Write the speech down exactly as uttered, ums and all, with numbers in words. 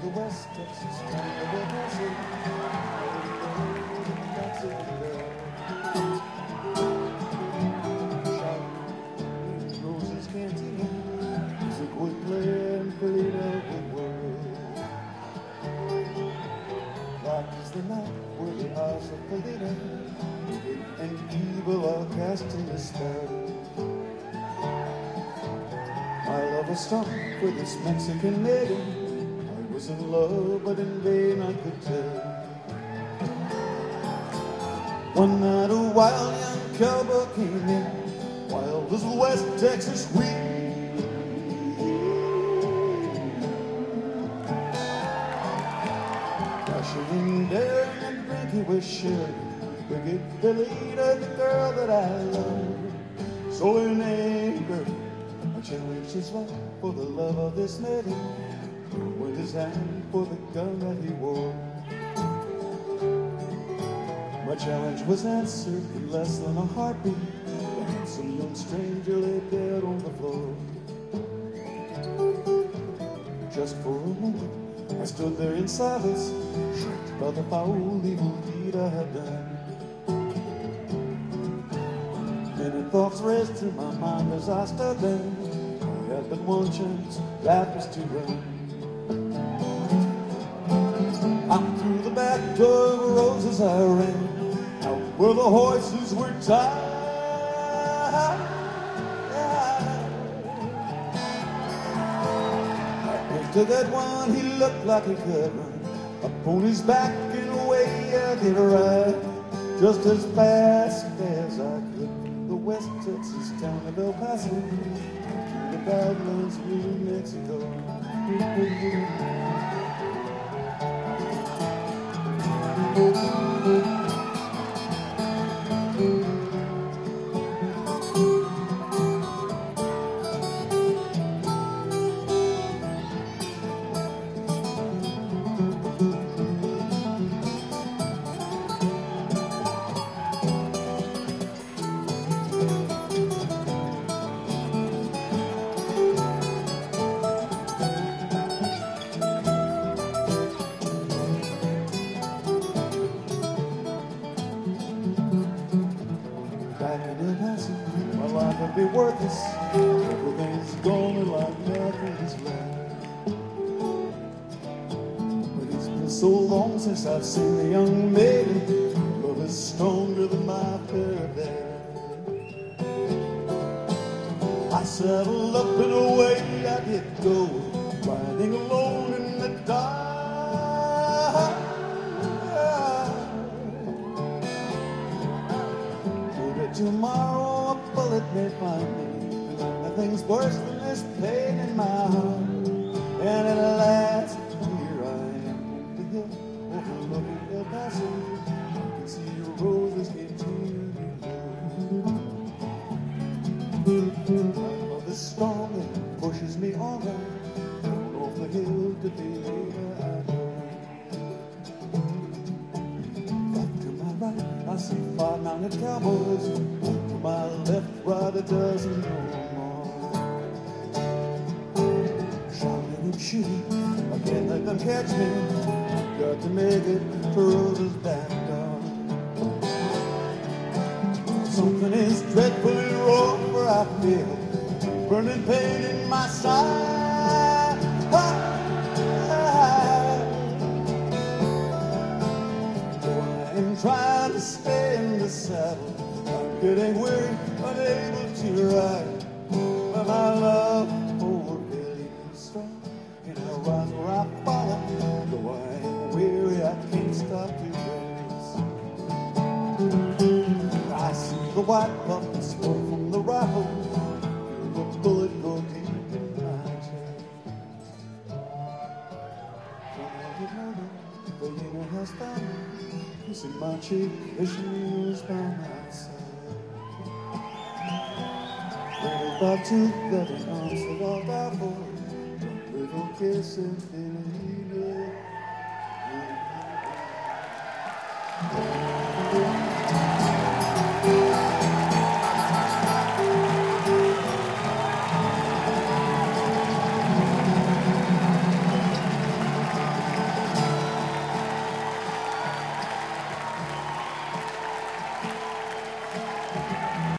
the West Texas town of El Paso. That's it, girl. Shouting Rose's Cantina, music would play and Felina would whirl. Black is the night where the eyes of Felina and evil are cast in a spell. My love was strong for this Mexican maiden. I was in love, but in vain I could tell. One night a wild young cowboy came in, wild as West Texas wind. Dashing and daring and drink he was sure. Wicked Felina, the girl that I love. So in anger I challenged his life for the love of this maiden, with his hand for the gun that he wore. My challenge was answered in less than a heartbeat. The handsome young stranger lay dead on the floor. Just for a moment I stood there in silence, shocked by the foul evil deed I had done. Many thoughts raced through my mind as I stood there. I had but one chance, that was to run. Out through the back door of Roses I ran, out where the horses were tied. I picked to that one, he looked like he could run. Upon his back and away I did ride, just as fast as I could. The West Texas town of El Paso, the Badlands of New Mexico. Be worthless, everything's gone and like nothing's left. But it's been so long since I've seen the young maiden. Love is stronger than my fair bed. I saddled up and away I did go, riding alone in the dark. Maybe tomorrow a bullet may find me. Nothing's worse than this pain in my heart. And at last, here I am on the hill overlooking El Paso. I can see your roses continue to blow. My love is strong and pushes me on down off the hill to be later I go. Back to my right, I see five mounted cowboys. To my left, right, a dozen or more. Shouting and shooting, I can't let them catch me. Got to make it to Rose's back door. Something is dreadfully wrong, for I feel burning pain in my side. Though I am trying to stay in the saddle, getting weary, unable to ride. But my love for Felina is strong, and I rise where I fall. Though I am weary, I can't stop to race. I see the white puff and smoke from the rifle, feel the bullet go deep in my chest. From every murder, Felina has found me, kissing my cheek as she kneels by my side. Little by two, that an arms that I'll die for, little kiss and feeling.